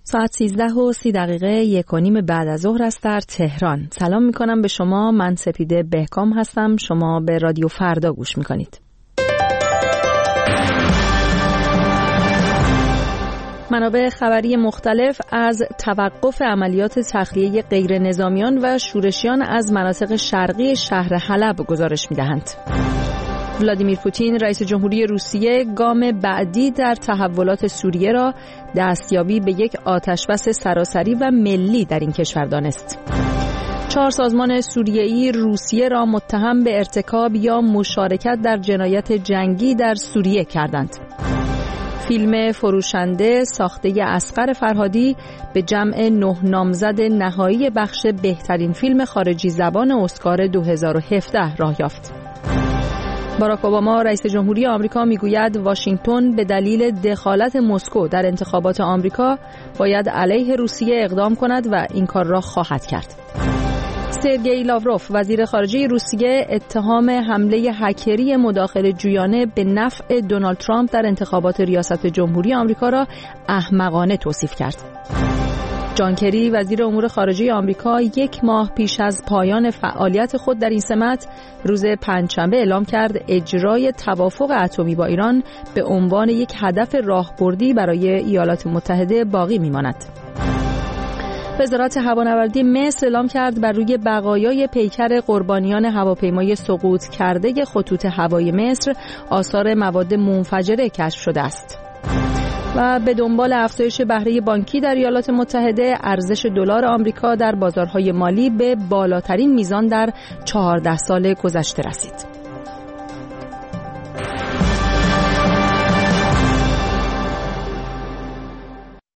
ساعت 13:30 1:30 بعد از ظهر است در تهران. سلام میکنم به شما. من سپیده بهکام هستم. شما به رادیو فردا گوش میکنید. منابع خبری مختلف از توقف عملیات تخلیه غیر نظامیان و شورشیان از مناطق شرقی شهر حلب گزارش میدهند. ولادیمیر پوتین رئیس جمهوری روسیه گام بعدی در تحولات سوریه را دستیابی به یک آتشبس سراسری و ملی در این کشور دانست. 4 سازمان سوریه‌ای روسیه را متهم به ارتکاب یا مشارکت در جنایت جنگی در سوریه کردند. فیلم فروشنده ساخته اصغر فرهادی به جمع 9 نامزد نهایی بخش بهترین فیلم خارجی زبان اسکار 2017 راه یافت. باراک اوباما رئیس جمهوری آمریکا میگوید واشنگتن به دلیل دخالت مسکو در انتخابات آمریکا باید علیه روسیه اقدام کند و این کار را خواهد کرد. سرگئی لاوروف وزیر خارجه روسیه اتهام حمله هکری مداخله جویانه به نفع دونالد ترامپ در انتخابات ریاست جمهوری آمریکا را احمقانه توصیف کرد. جان کری وزیر امور خارجه آمریکا 1 ماه پیش از پایان فعالیت خود در این سمت روز پنجشنبه اعلام کرد اجرای توافق اتمی با ایران به عنوان یک هدف راهبردی برای ایالات متحده باقی میماند. وزارت هوانوردی مصر اعلام کرد بر روی بقایای پیکر قربانیان هواپیمای سقوط کرده خطوط هوایی مصر آثار مواد منفجره کشف شده است. و به دنبال افزایش بهره بانکی در ایالات متحده، ارزش دلار آمریکا در بازارهای مالی به بالاترین میزان در 14 سال گذشته رسید.